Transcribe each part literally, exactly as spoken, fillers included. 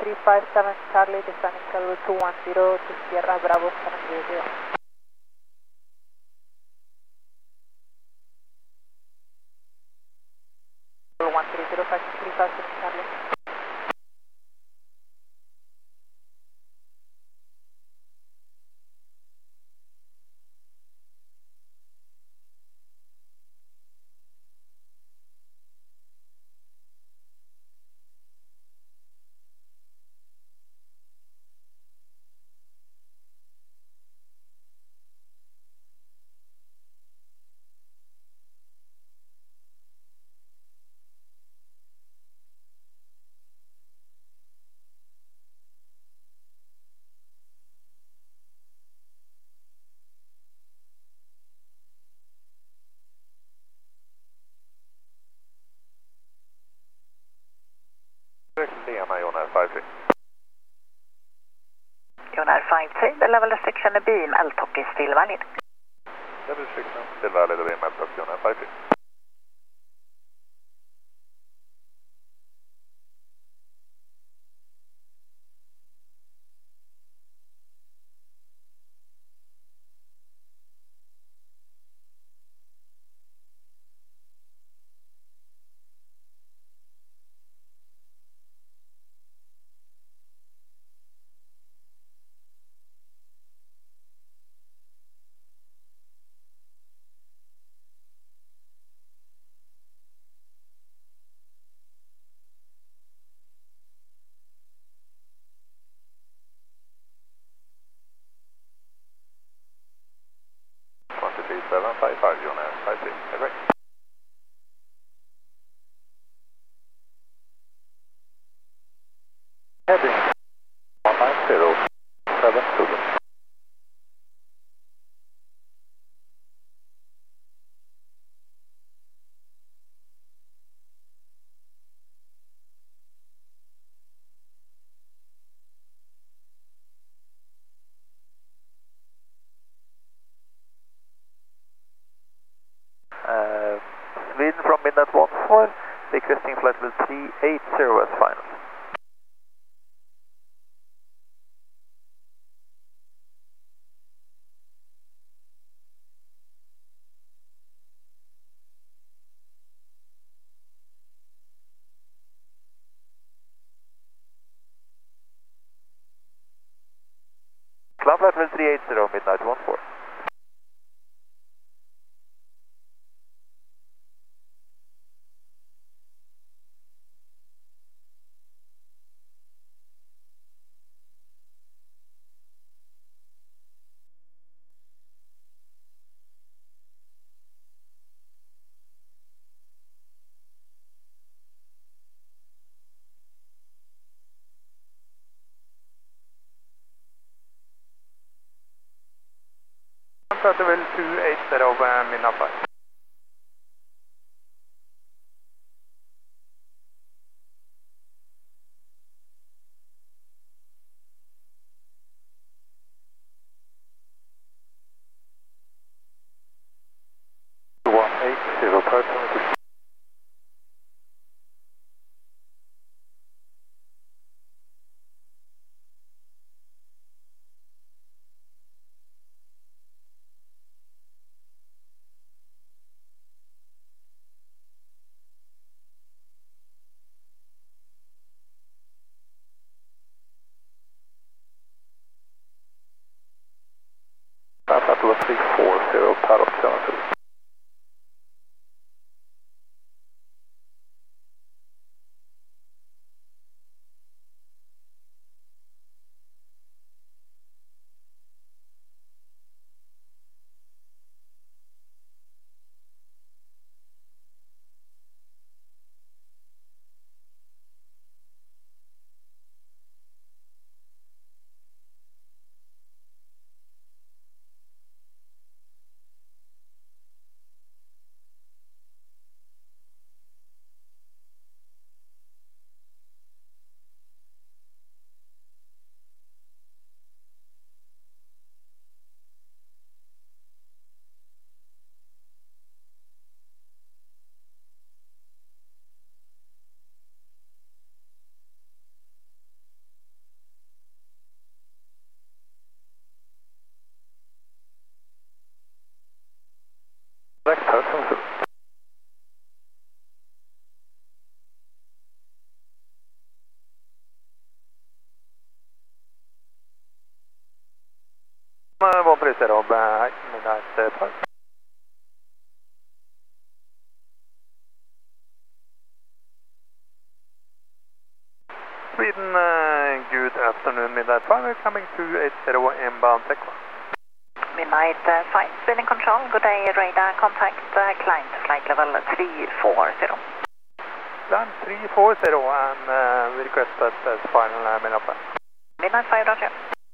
three five seven Charlie, descending level two one zero to Sierra Bravo seven three zero. one three zero five three five seven Charlie. Lena, Jonar five three. Jonar five three, the level restriction beam L T O C is still valid. Level restriction still valid, beam L T O C, Jonar five three. one two three seven five five, Jonar five three, correct. Heading one nine zero seven Zulu. Uh, Sweden from midnight one four, requesting flight level three eight zero as final. Club flight level three eight zero, midnight one four. Level two eight zero, uh, midnight five. one eight zero, person. Papa three four zero, paddock seven two. comes through. one three zero, uh, midnight uh, five. Sweden, uh, good afternoon, midnight five, we're coming to eight zero inbound Tekla. Midnight uh, five, Sweden Control, good day, radar contact, uh, climb to flight level three four zero. Climb three four zero and uh, we request that as final uh, midnight five. Midnight five, roger.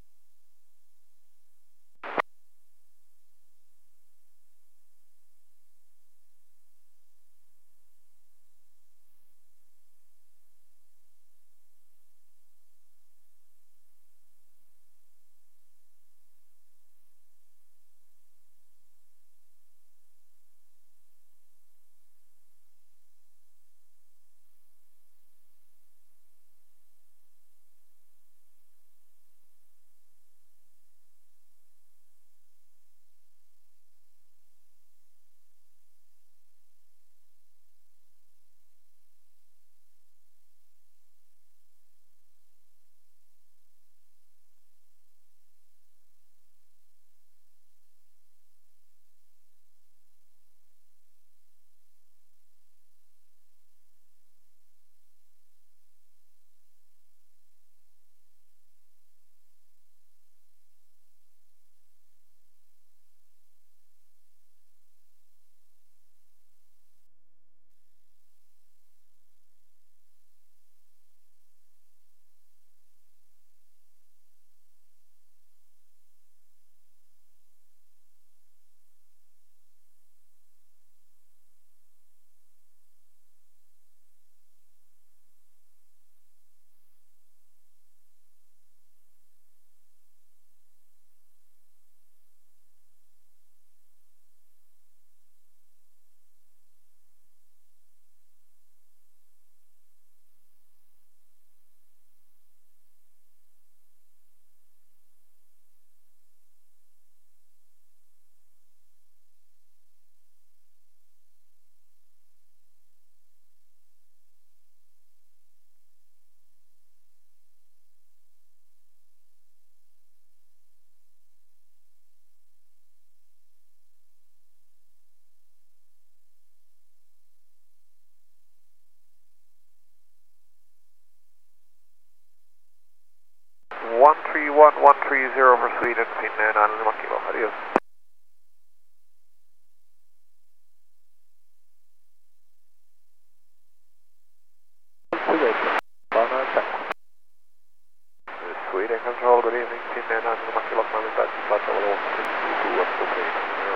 one three one one three zero for Sweden, Finland, and Makilo, adios. Sweden Control, good evening, Finland, and Makilo, flight level six two two up to three zero.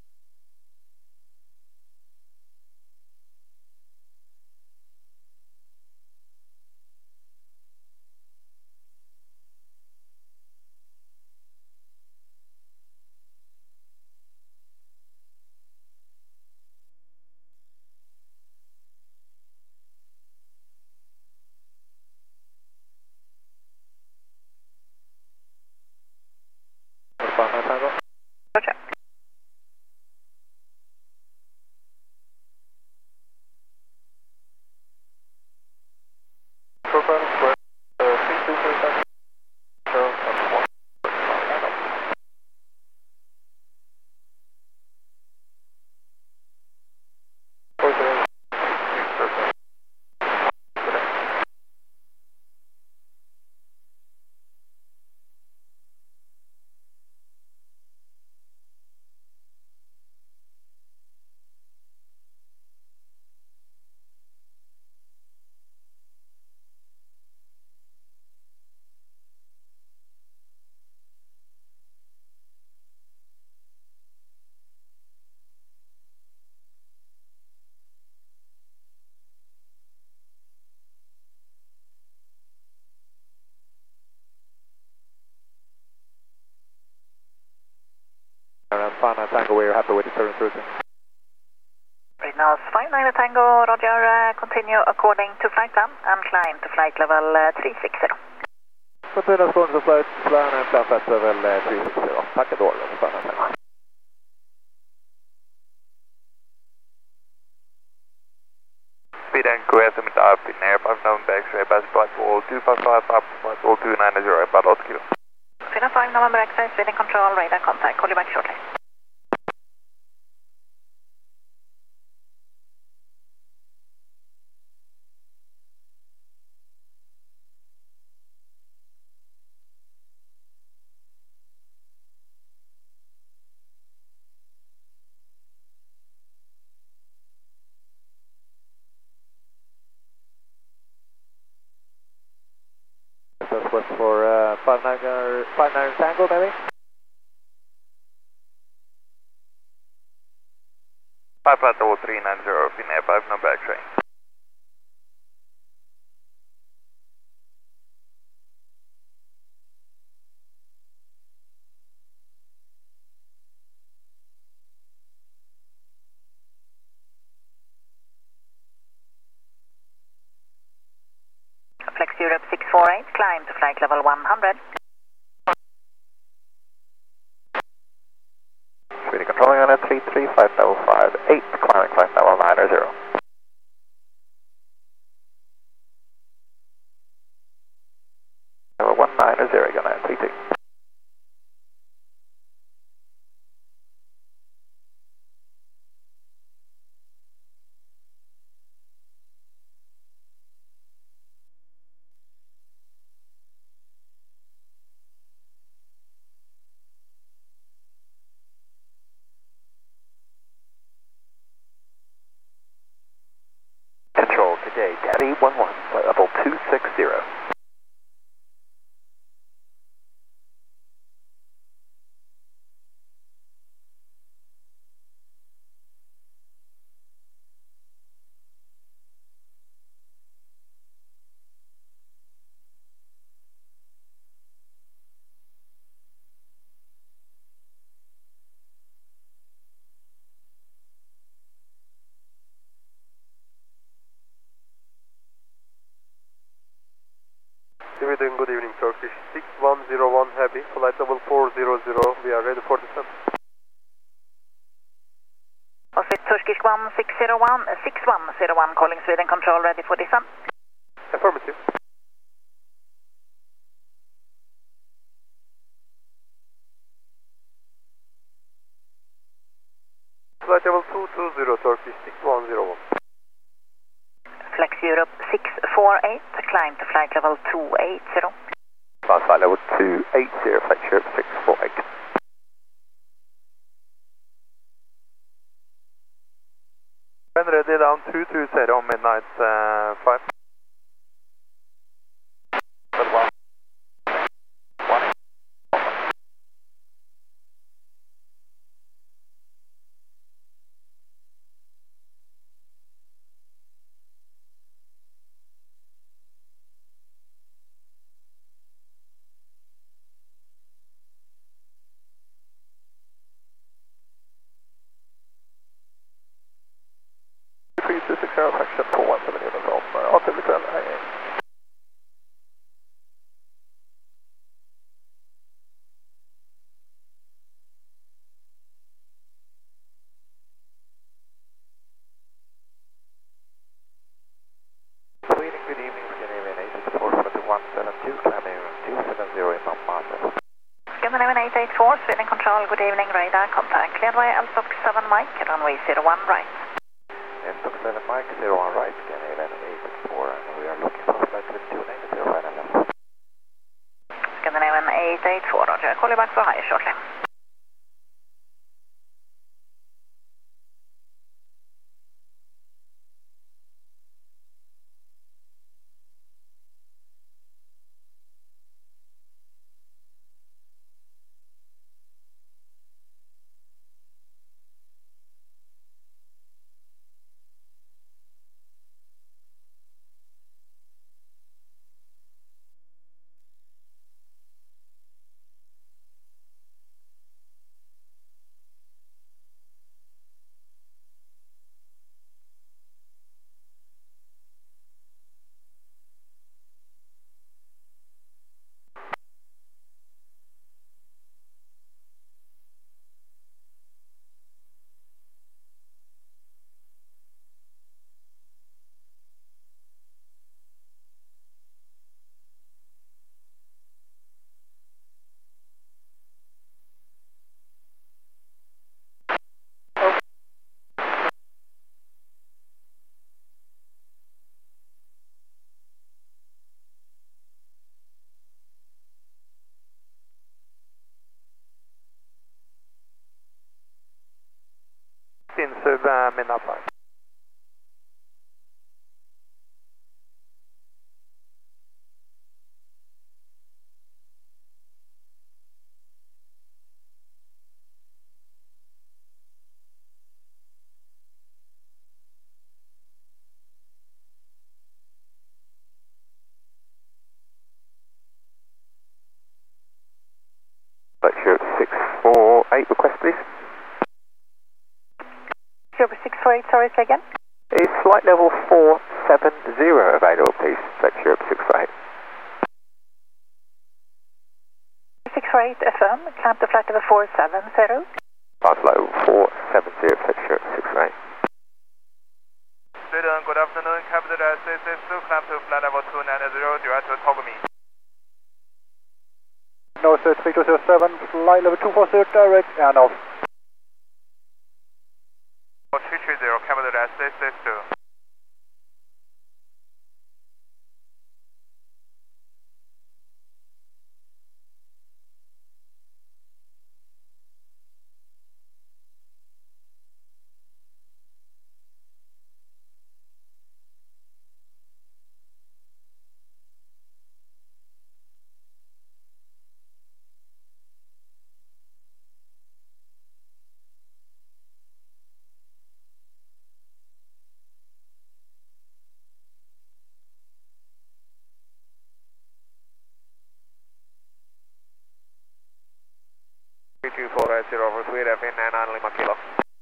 Roger. Profile square, uh, three two three seven, zero, one, one, four zero, Fana Tango, we're happy with the current routing. Now five nine Tango, roger, uh, continue according to flight plan and climb to flight level uh, three six zero. Continue according to flight plan and climb flight level uh, three six zero. Tack då, Fana Tango. Kuwait Midab, Finnair five November X-ray, pass Blackpool two five five, up Blackpool two nine zero, about eight kilo. Finnair five November X-ray, Sweden control, radar contact, call you back shortly. Southwest for uh, five nine, five nine Tango maybe? five five double three nine zero, Finnair five November X-ray. Flex Europe six four eight, climb to flight level one hundred. Sweden controlling on a three three five double five eight, climbing flight level nine zero. Level one nine zero, you're gonna three two. Control today, Daddy one one, flight level two six zero. Sweden, good evening, Turkish six one zero one heavy, flight level four zero zero, we are ready for descent. Osvit Turkish one six zero one, uh, six one zero one, calling Sweden control, ready for descent. Affirmative. Flight level two two zero, Turkish six one zero one. Flex Europe six four eight, climb to flight level two eight zero. Flight level two eight zero, Flex Europe six four eight. When ready, down two two zero, midnight uh, five. Good one. One. three two six zero, section four one seven units on uh, altimeter I A. Sweden, good evening, Scandinavian eight six four seven one seven two, climbing two seven zero in Mount Martin. Scandinavian eight eight four, Sweden control, good evening, radar contact, cleared by L S O C seven Mike, runway zero one right. L S O C seven Mike, zero one right, Scandinavian eight six four, and we are looking for flight with two nine zero final level. Scandinavian eight eight four, roger, call you back for high shortly. positive, uh, midnight five. Lecture six four eight, request please. Silver six four eight, sorry, say again? Is flight level four seven zero available please? Lecture six four eight. six four eight F M, climb to flight level four seven zero. Flight level four seven zero, lecture six four eight. Student, good afternoon, capital S S S two, climb to flight level two nine zero, direct to Togami. North three two zero seven, flight level two four zero, direct and off. three three zero, capital S S S two. three two four zero for Sweden, F N nine Lima Kilo.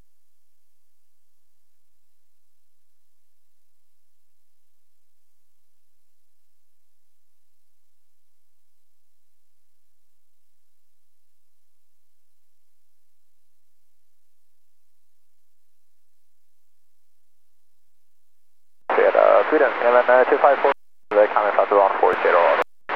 Uh, Sweden, Evan uh, two five four, the coming flight one four zero.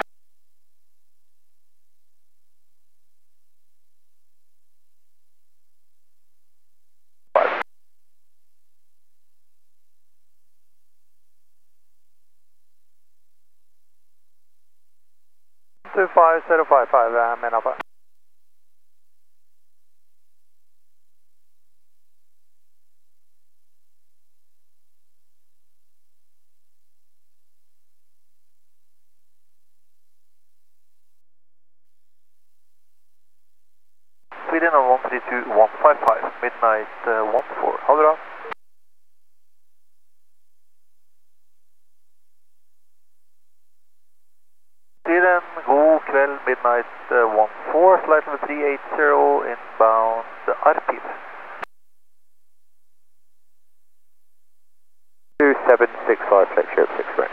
two five zero five five, uh, man alpha. Sweden on one three two one five five, midnight uh, one four, hold it on. Sweden, god kväll, midnight uh, one four, flight level three eight zero, inbound Arpil. two seven six five, lecture six right.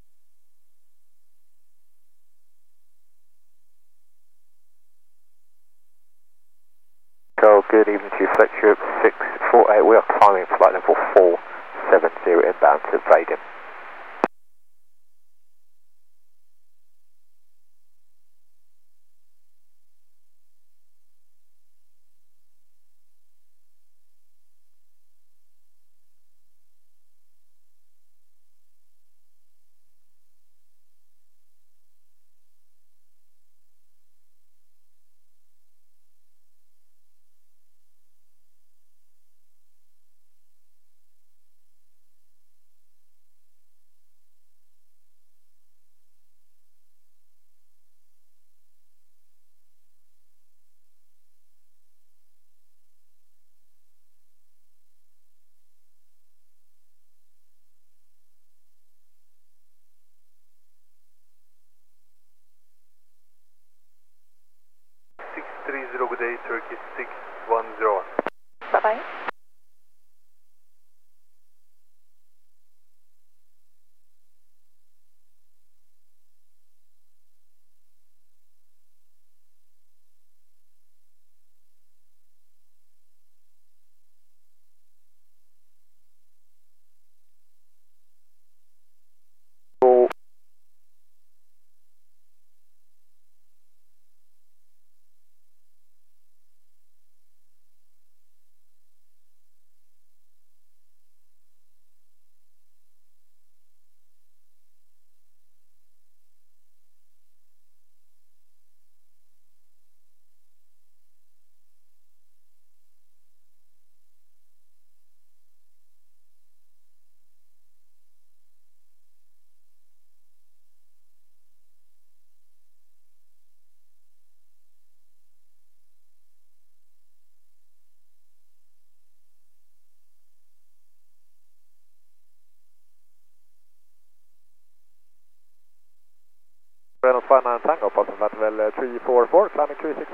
So, good evening to you, Fletcher six four eight, we are climbing flight level four seven zero inbound to Vaden.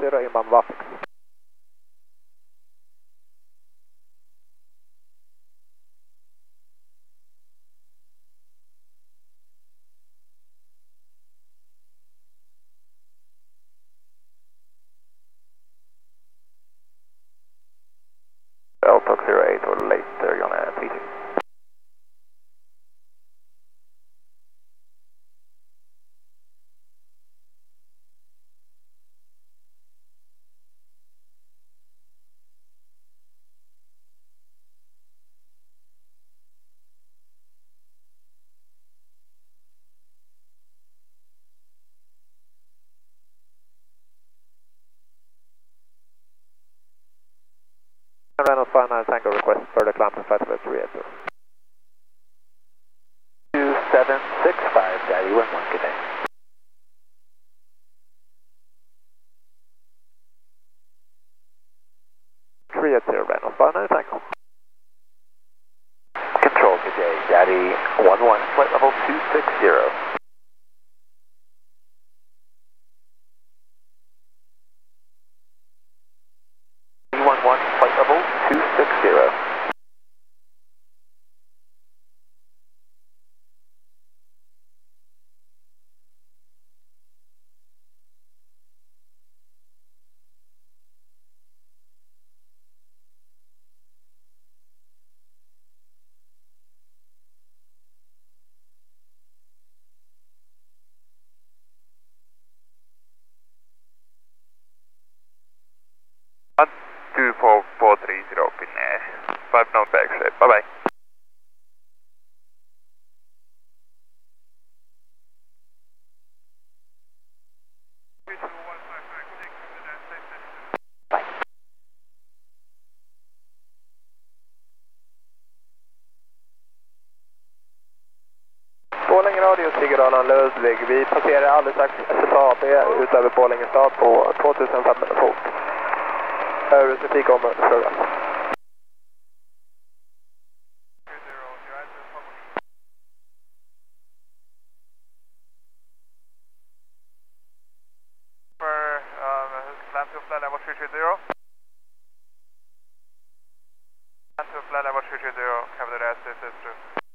zero inbound Vapix. Delta zero eight or later, you're gonna P G. Reynolds five nine Tango request further climb to flight level three eight zero. two seven six five, Daddy one one, good day. three eight zero Reynolds five nine Tango. Control, good day, Daddy one one, flight level two six zero. one one, flight level two six zero. two four four three zero Finnair. five known back shape. Bye bye. Bye. Borlänge Radio, Sigurdalen, Ludvig. Vi passerar alldeles strax S S A B utöver Borlänge stad på tvåtusenfemhundra fot. Över trafikområdet frågan. For um, climb to flight level three three zero. Climb to flight level three three zero, cover the rest, this is true.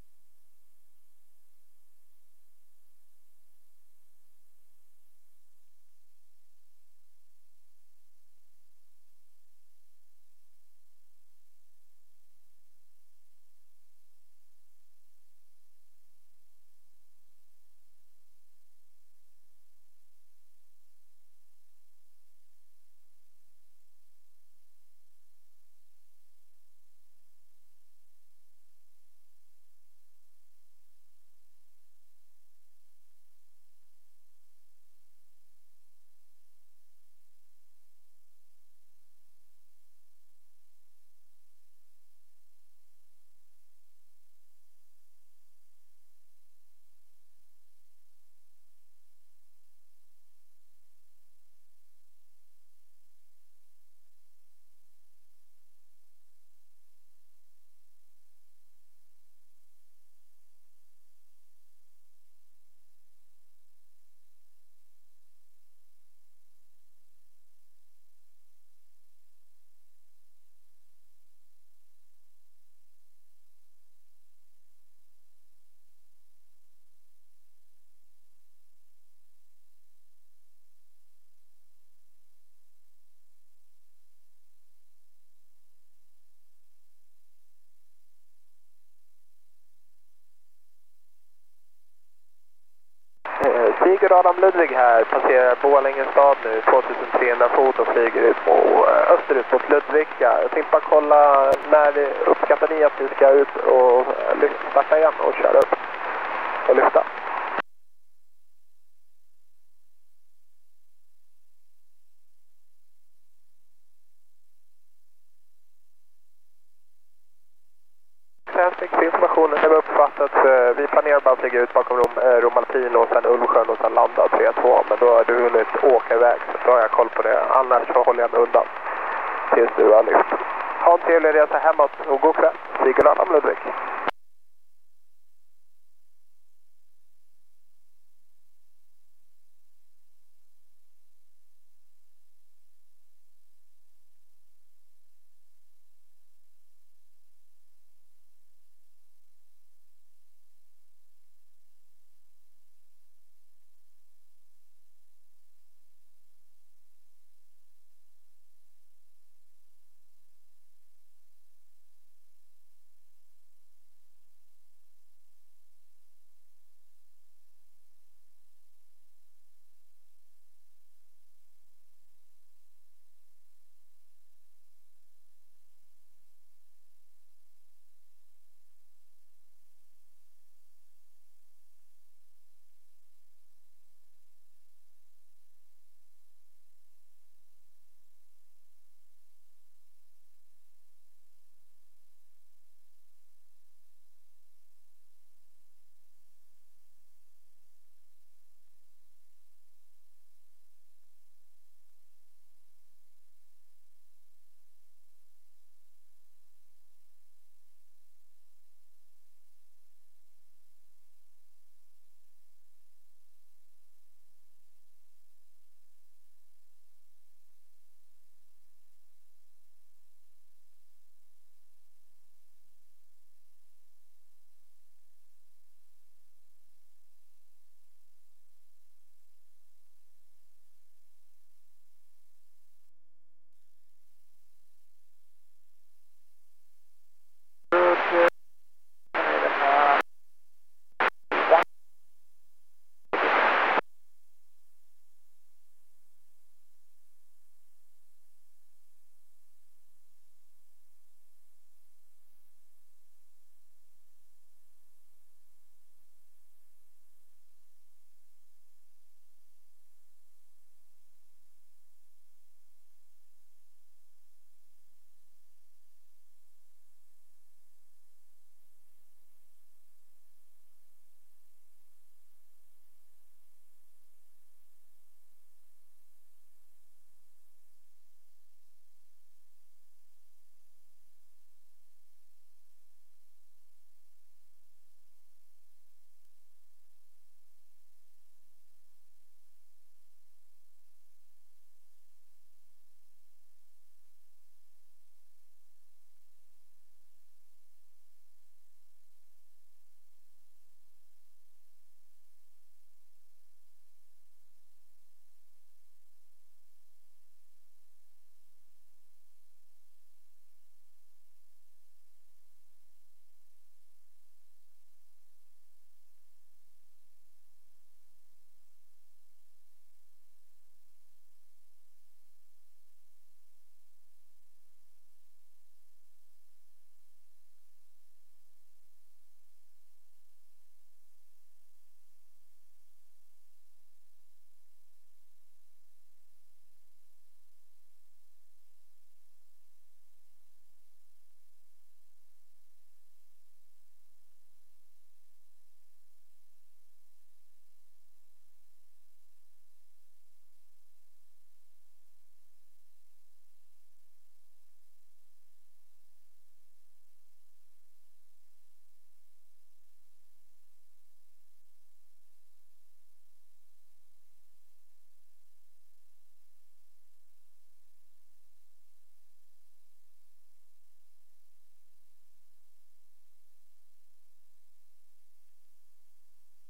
Sigurdalen Ludvig här, passerar Borlänge stad nu, tvåtusentrehundra fot och flyger ut på, österut mot Ludvika. Jag tänkte bara kolla när uppskattar ni att ni ska ut och starta igen och köra upp och lyfta. Informationen det var uppfattat, vi planerar bara att flyga ut bakom Rom, Rom Alpin och sen Ulvsjön och sen landa tre två, men då har du hunnit åka iväg så då har jag koll på det, annars så håller jag mig undan tills du har lyft. Ha en trevlig resa hemåt och god kväll, Sigurdalen Ludvig.